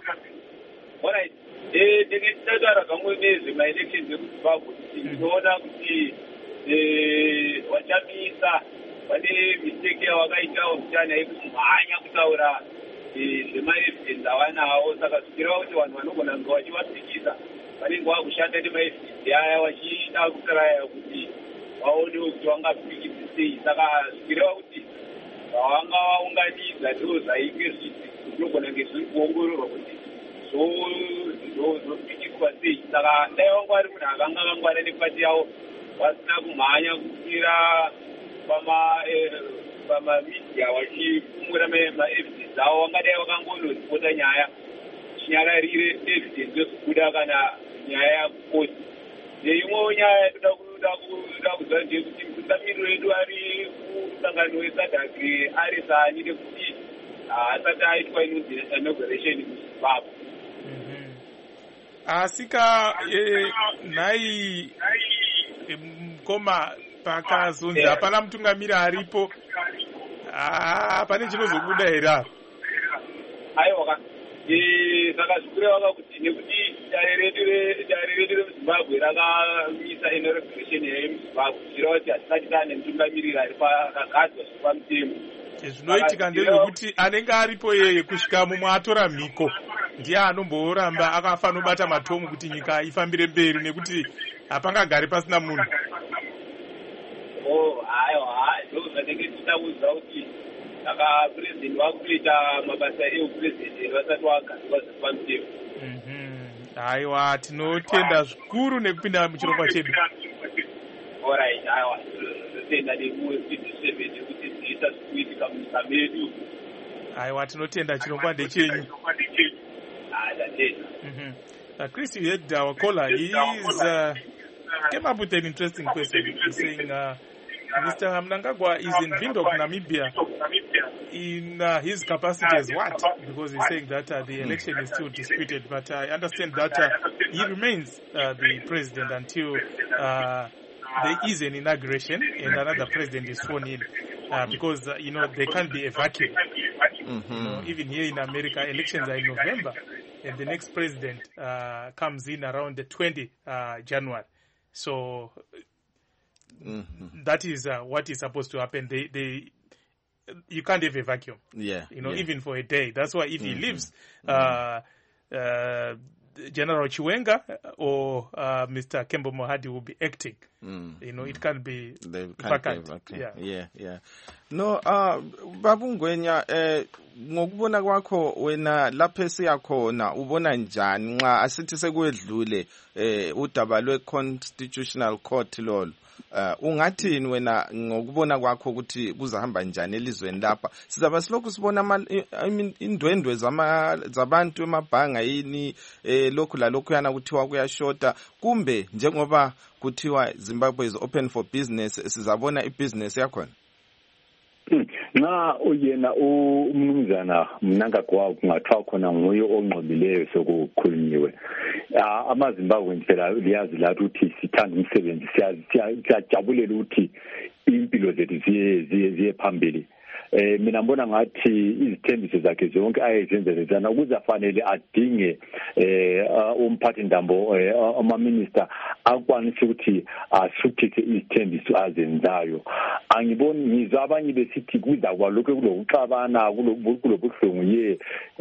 Ndingetataura kamwe nezvemaelections ekuZimbabwe tinoona kuti vachamisa vane mistake yavakaitawo mutana yekumhanya kutaura zvemaevidence avanawo, saka zvikireva kuti vanhu vanogona kunge vachivapikisa vanenge vakushanda nemaevidence aya vachida kutraya kuti vaonewo kuti vangapikisi sei. Saka zvikireva kuti vavanga vaunganidza ndo zvainge zvinogona kunge zviri kuongororwa kuti zopikiswa sei. Saka dai vanga vari munhu akanga akangwana nepati yavo vasina kumhanya kupira pamamedia vachifumura maevidence avo, vangadai vakangonoripota nyaya chinyararire evidence yozobuda kana nyaya yakukoti. Neimwewo nyaya yatoda kuziva ndeyekuti mutungamiriro wedu ari kumusangano weSADC ari sani nekuti asati aitwa inonzi inauguration muZimbabwe. Asika nhai mukoma pakazonzi hapana mutungamiri aripo, pane chinozobuda here apa? Aiwa, saka zvikureva kuti nekuti dare redu remuZimbabwe rakamisa inauguration yemuZimbabwe, zvireva kuti hatisati taane mutungamiriri ari pakagadzwa zviri pamutemo. Zvinoitika ndezvekuti anenge aripo yeye kusvika mumwe atora mhiko ndiye anomboramba akafanira kubata matomu kuti nyika ifambire mberi, nekuti hapangagari pasina munhu. Aiwa, ndozvanenge tichitakudzira kuti saka purezidendi vakutoita mabasa eupurezidendi vasati vagadzwa zviri pamutemo. Aiwa, tinotenda zvikuru nekupinda muchirongwa chedu. Alright, aiwa, tinotenda nemuwe27 kuti tiita zvikuitika munyika medu. Aiwa, tinotenda chirongwa ndechenyu. Chris, you heard our caller. He came up with an interesting question. He's saying, Mr. Mnangagwa is in Windhoek, Namibia, in his capacity as what? Because he's saying that the election is still disputed, but I understand that he remains the president until there is an inauguration and another president is sworn in, because, there can't be a vacuum. Even here in America, elections are in November, and the next president comes in around the 20th January. So that is what is supposed to happen. You can't have a vacuum. Even for a day. That's why if he leaves, General Chiwenga or Mr. Kembo Mohadi will be acting. It can't be vacant. No, Babu Ngwenya, ngokubona kwakho wena lapho esiyakhona ubona njani nxa asithi sekwedlule udaba lwe-constitutional court lolo. Ungathini wena ngokubona kwakho ukuthi kuzahamba njani elizweni lapha? Sizaba silokhu sibona indwendwe zabantu emabhanga yini lokhu lalokhu yana kuthiwa kuyashota, kumbe njengoba kuthiwa Zimbabwe is open for business sizabona ibusiness yakhona? Nxa uyena umnumzana Mnangagwa kungathiwa khona nguye ongqobileyo sokukhulunyiwe. AmaZimbabwe phela liyazi lathi ukuthi sithanda umsebenzi, siyajabulela ukuthi impilo zethu ziye phambili. Mina ngibona ngathi izithembiso zakhe zonke ayezenzela ukuze afanele adinge umphathi ndambo ama-minister akwanise ukuthi asuthise izithembiso azenzayo. Angiboni ngizwa abanye besithi kuza kwalokho kulokuxabana kulobuhlungu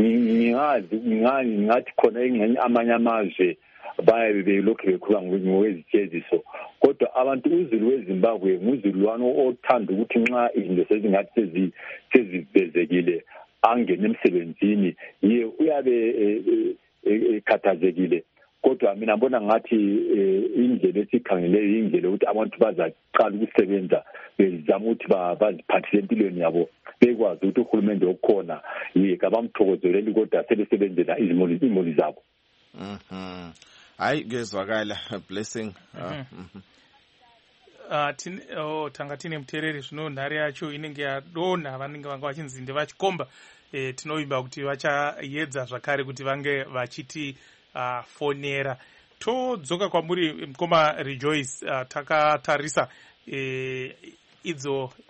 ngathi khona engxenye amanye amazwe bayabe belokhu bekhuluma ngokwezijeziso, kodwa abantu uzulu weZimbabwe nguzulwane othanda ukuthi nxa izinto sezingathi sezivezekile angene emsebenzini uyabe ekhathazekile. Kodwa mina ngibona ngathi indlela esikhangeleyo indlela ukuthi abantu bazaqala ukusebenza bezama ukuthi baziphathise empilweni yabo, bekwazi ukuthi uhulumende okhona kabamthokozeleli kodwa sebesebenzela izimuli zabo. Hayi ngezwakala blessing. Tanga tine mutereri zvino nhare yacho inenge yadonha, vanenge vanga vachinzinde vachikomba, tinoimba kuti vachaedza zvakare kuti vange vachiti fonera. Todzoka kwamuri mukoma Rejoice, takatarisa idzo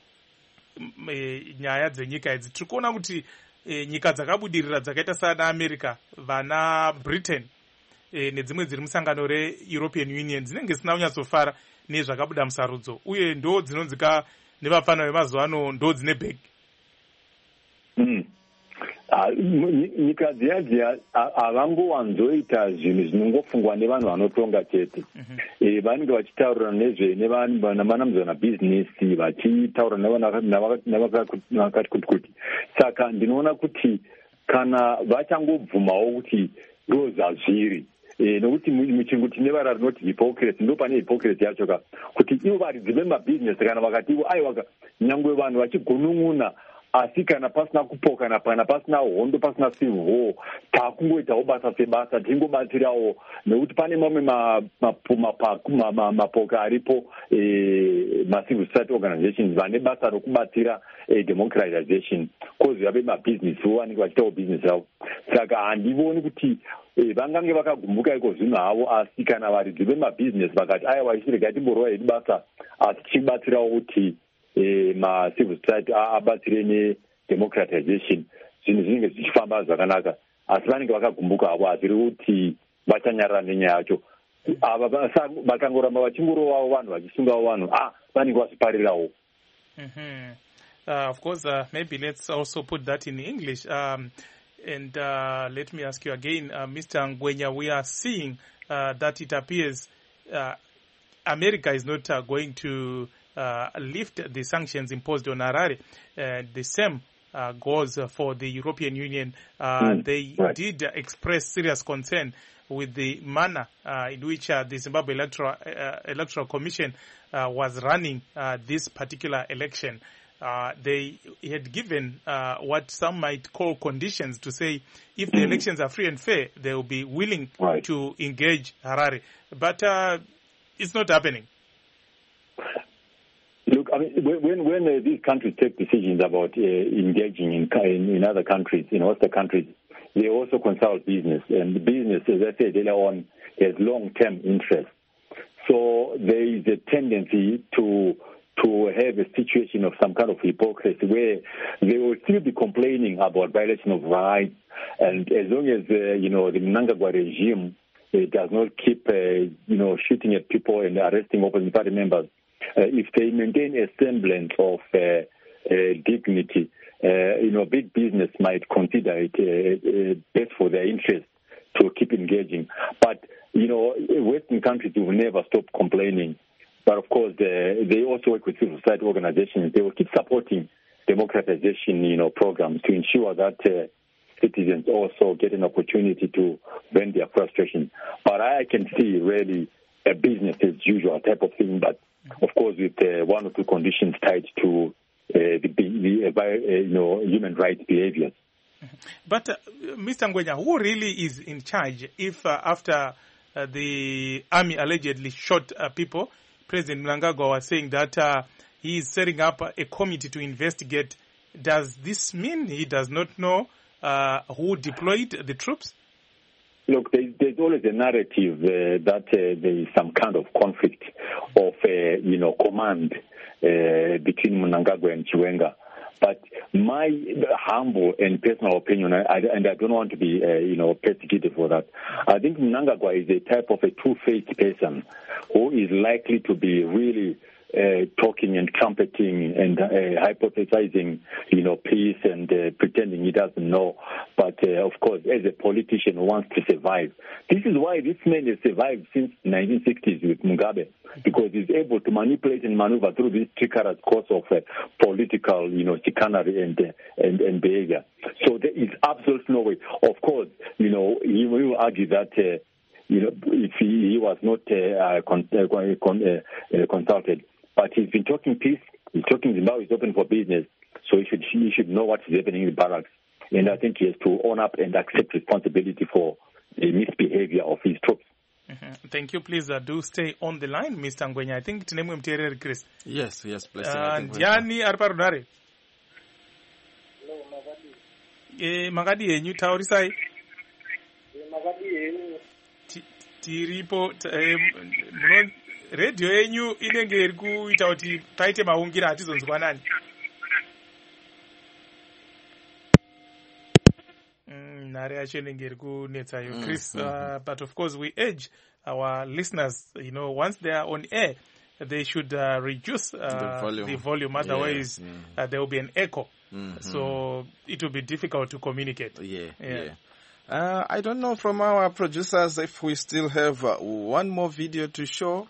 nyaya dzenyika idzi. Tiri kuona kuti nyika dzakabudirira dzakaita sana America, vana Britain nedzimwe dziri musangano re-European Union dzinenge dzisina kunyatsofara nezvakabuda musarudzo, uye ndo dzinonzika nevafana vemazuva ano ndo dzine bhegi. Nyika dziya havangowanzoita zvinhu zvinongofungwa nevanhu vanotonga chete. Vanenge vachitaurira nevanamuzana bhizinesi, vachitaura navakati kuti. Saka ndinoona kuti kana vachangobvumawo kuti ndoza zviri, nokuti muchirungu tine vara rinoti hypocrisy, ndo pane hypocrisy yacho kuti ivo varidzi vemabhizinesi kana vakati ivo aiwa nyangwe vanhu vachigunun'una, asi kana pasina kupokana, kana pasina hondo, pasina civil war, takungoitawo basa sebasa, tingobatsirawo, nekuti pane mamwe mapoka aripo ma-civil society organizations vane basa rokubatsira democratization, kozi vave mabhizinesi vo vanenge vachitawo bhizinesi ravo. Saka handivoni kuti vangange vakagumbuka iko zvino havo, asi kana varidzi vemabhizinesi vakati aiwa isirega timborova hedu basa, asi tichibatsirawo kuti ma-civil society abatsire ne-democratization, zvinhu zvinenge zvichifamba zvakanaka, asi vanenge vakagumbuka havo, hazviri kuti vachanyarara nenyaya yacho. Ava vakangoramba vachingorovawo vanhu vachisungawo vanhu, vanenge vazviparirawo. Of course, maybe let's also put that in English. And let me ask you again, Mr. Ngwenya, we are seeing that it appears America is not going to lift the sanctions imposed on Harare. The same goes for the European Union. They did express serious concern with the manner in which the Zimbabwe Electoral Commission was running this particular election. They had given what some might call conditions to say if the elections are free and fair, they will be willing to engage Harare. But it's not happening. Look, I mean, when these countries take decisions about engaging in other countries, in other countries, they also consult business. And the business, as I said earlier on, has long-term interest. So there is a tendency to have a situation of some kind of hypocrisy where they will still be complaining about violation of rights, and as long as the Mnangagwa regime does not keep shooting at people and arresting opposition party members, if they maintain a semblance of dignity, big business might consider it best for their interest to keep engaging. But Western countries will never stop complaining. But of course, they also work with civil society organizations. They will keep supporting democratization, programs to ensure that citizens also get an opportunity to vent their frustration. But I can see really a business as usual type of thing. But of course, with one or two conditions tied to human rights behaviors. But Mr. Ngwenya, who really is in charge if after the army allegedly shot people? President Mnangagwa was saying that he is setting up a committee to investigate. Does this mean he does not know who deployed the troops? Look, there's always a narrative that there is some kind of conflict of, command between Mnangagwa and Chiwenga. But my humble and personal opinion, and I don't want to be, persecuted for that, I think Mnangagwa is a type of a two-faced person who is likely to be really talking and trumpeting and hypothesizing, peace and pretending he doesn't know. But, of course, as a politician who wants to survive. This is why this man has survived since the 1960s with Mugabe, because he's able to manipulate and maneuver through this treacherous course of political, chicanery and behavior. So there is absolutely no way. Of course, he will argue that if he was not consulted. But he's been talking peace, he's talking Zimbabwe is open for business, so he should know what is happening in the barracks. And I think he has to own up and accept responsibility for the misbehavior of his troops. Thank you. Please do stay on the line, Mr. Ngwenya. I think tinemwe mteereri Chris. Yes, please. Ndiani ari parunare? Makadi yenyu taurisai. Makadi yenyu. Tiripo radio yenyu inenge iri kuita kuti taite maungira hatizonzwa nani. Nare yacho inenge iri kunetsayo Chris. But of course we urge our listeners, once they are on air, they should reduce the volume. Otherwise, there will be an echo. So it will be difficult to communicate. I don't know from our producers if we still have one more video to show.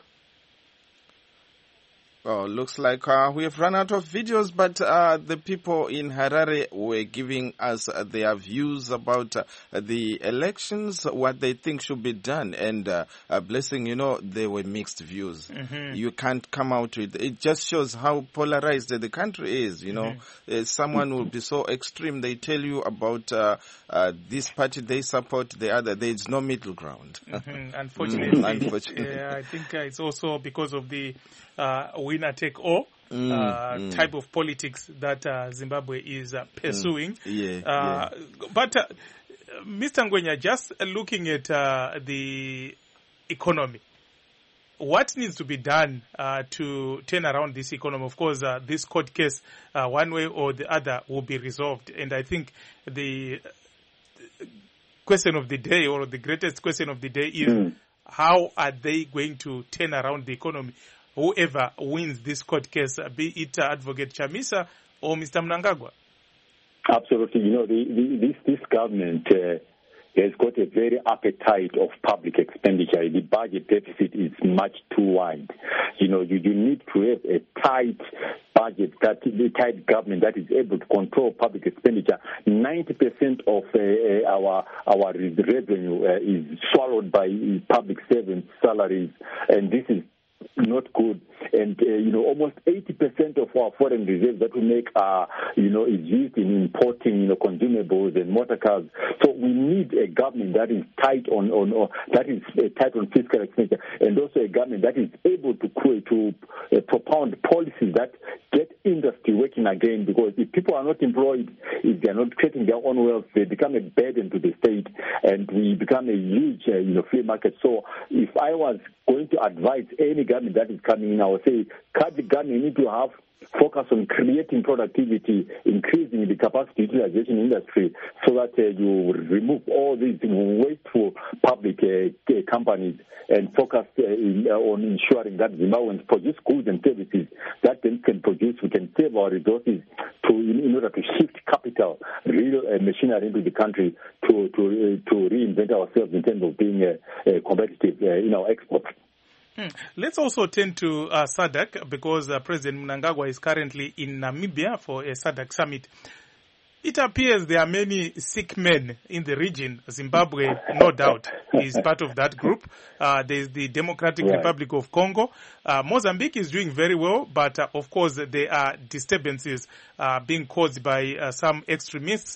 Oh, looks like we have run out of videos, but the people in Harare were giving us their views about the elections, what they think should be done, and Blessing, they were mixed views. You can't come out with it. Just shows how polarized the country is. Someone will be so extreme. They tell you about this party they support, the other. There is no middle ground. Unfortunately. I think it's also because of the winner-take-all type of politics that Zimbabwe is pursuing. But Mr. Ngwenya, just looking at the economy, what needs to be done to turn around this economy? Of course, this court case, one way or the other, will be resolved. And I think the question of the day, or the greatest question of the day, is how are they going to turn around the economy? Whoever wins this court case, be it Advocate Chamisa or Mr. Mnangagwa? Absolutely. This government has got a very appetite of public expenditure. The budget deficit is much too wide. You need to have a tight budget, a tight government that is able to control public expenditure. 90% of our revenue is swallowed by public servants' salaries, and this is not good. And almost 80% of our foreign reserves that we make are is used in importing consumables and motor cars. So we need a government that is tight on fiscal expenditure, and also a government that is able to propound policies that get industry working again. Because if people are not employed, if they are not creating their own wealth, they become a burden to the state, and we become a huge flea market. So if I was going to advise any government that is coming in, I would say, cut the gun. You need to have focus on creating productivity, increasing the capacity utilization industry, so that you remove all these wasteful public companies and focus on ensuring that Zimbabweans produce goods and services that then can produce. We can save our resources in order to shift capital, real machinery into the country to reinvent ourselves in terms of being competitive in our exports. Let's also turn to SADC, because President Mnangagwa is currently in Namibia for a SADC summit. It appears there are many sick men in the region. Zimbabwe, no doubt, is part of that group. There's the Democratic Republic of Congo. Mozambique is doing very well, but of course there are disturbances being caused by some extremists,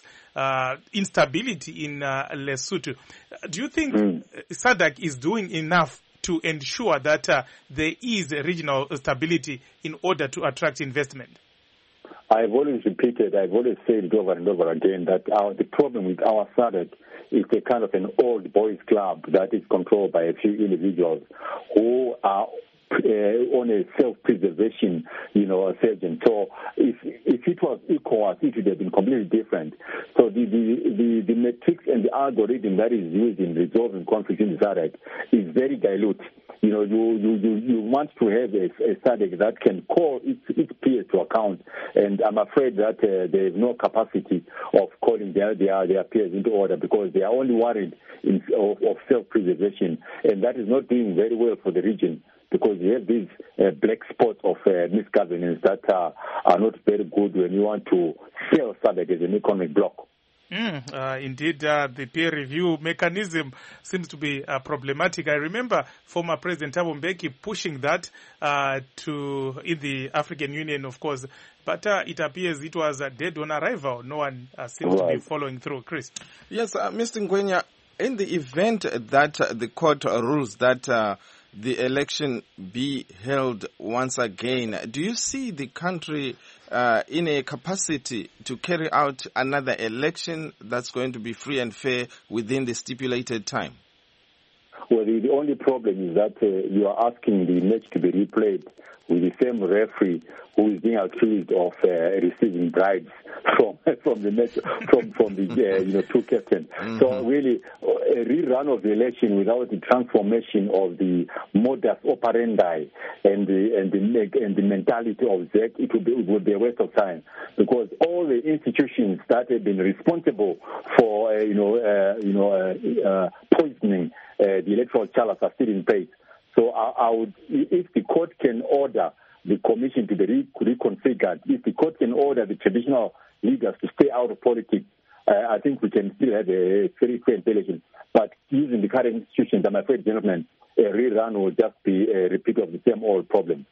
instability in Lesotho. Do you think SADC is doing enough to ensure that there is regional stability in order to attract investment? I've always said it over and over again that the problem with our SADC is a kind of an old boys club that is controlled by a few individuals who are on a self-preservation, surgeon. So if it was ECOWAS, it would have been completely different. So the metrics and the algorithm that is used in resolving conflicts in the SADC is very dilute. You want to have a SADC that can call its peers to account, and I'm afraid that they have no capacity of calling their peers into order, because they are only worried of self-preservation, and that is not doing very well for the region, because you have these black spots of misgovernance that are not very good when you want to sell SADC as an economic bloc. Indeed, the peer review mechanism seems to be problematic. I remember former President Thabo Mbeki pushing that in the African Union, of course, but it appears it was dead on arrival. No one seems to be following through. Chris? Yes, Mr. Ngwenya, in the event that the court rules that the election be held once again, do you see the country in a capacity to carry out another election that's going to be free and fair within the stipulated time? Well, the only problem is that you are asking the match to be replayed with the same referee who is being accused of receiving bribes from the match, from the two captains. Mm-hmm. So really, a rerun of the election without the transformation of the modus operandi and the mentality of ZEC, it would be a waste of time, because all the institutions that have been responsible for poisoning the electoral challenge are still in place. So I would, if the court can order the commission to be reconfigured, if the court can order the traditional leaders to stay out of politics, I think we can still have a very fair election. But using the current institutions, I'm afraid, gentlemen, a rerun will just be a repeat of the same old problem.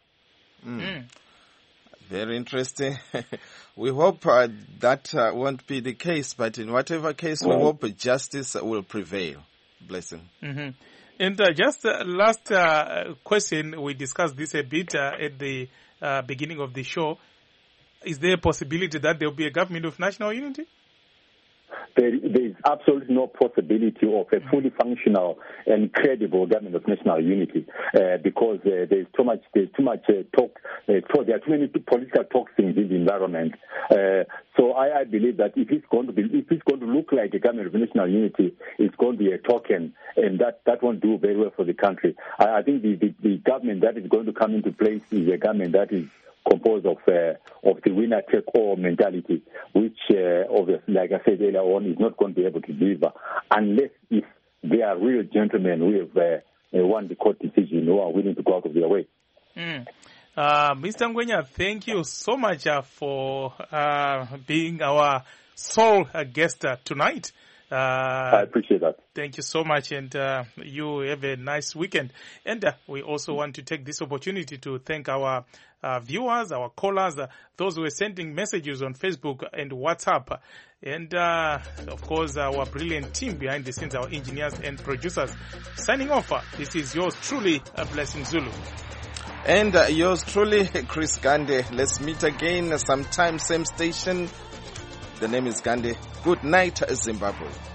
Very interesting. We hope that won't be the case, but in whatever case, we hope justice will prevail. Blessing. Mm-hmm. And just last question, we discussed this a bit at the beginning of the show. Is there a possibility that there will be a government of national unity? There is absolutely no possibility of a fully functional and credible government of national unity because there's too much talk. There are too many political toxins in the environment. So I believe that if it's going to look like a government of national unity, it's going to be a token, and that won't do very well for the country. I think the government that is going to come into place is a government that is composed of the winner-take-all mentality, which obviously, like I said earlier on, is not going to be able to deliver unless if they are real gentlemen who have won the court decision, who are willing to go out of their way. Mr. Ngwenya, thank you so much for being our sole guest tonight. I appreciate that. Thank you so much, and you have a nice weekend. And we also want to take this opportunity to thank our viewers, our callers, those who are sending messages on Facebook and WhatsApp. And, of course, our brilliant team behind the scenes, our engineers and producers. Signing off, this is yours truly, Blessing Zulu. And yours truly, Chris Gande. Let's meet again sometime, same station. The name is Gande. Good night, Zimbabwe.